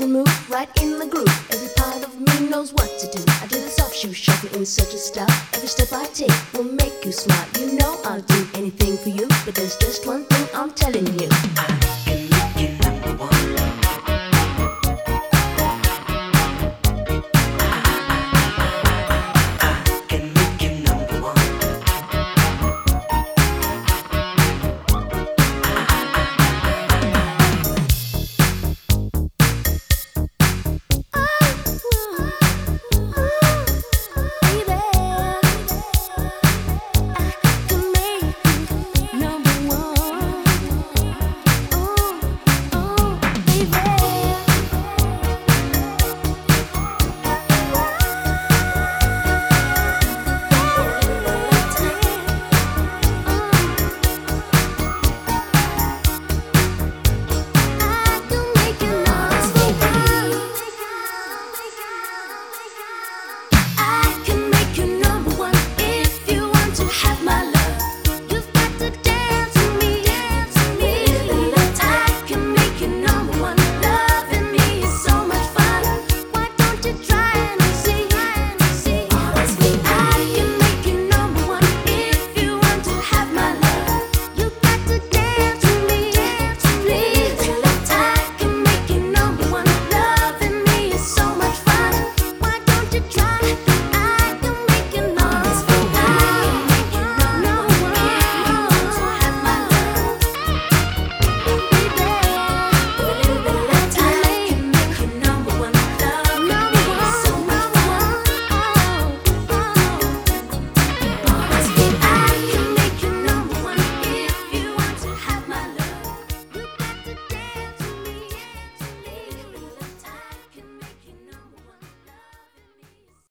the mood, right in the groove. Every part of me knows what to do. I do the soft shoe shuffle in such a style. Every step I take will make you smile. You know I'll do anything for you, but there's just one thing I'm telling you. I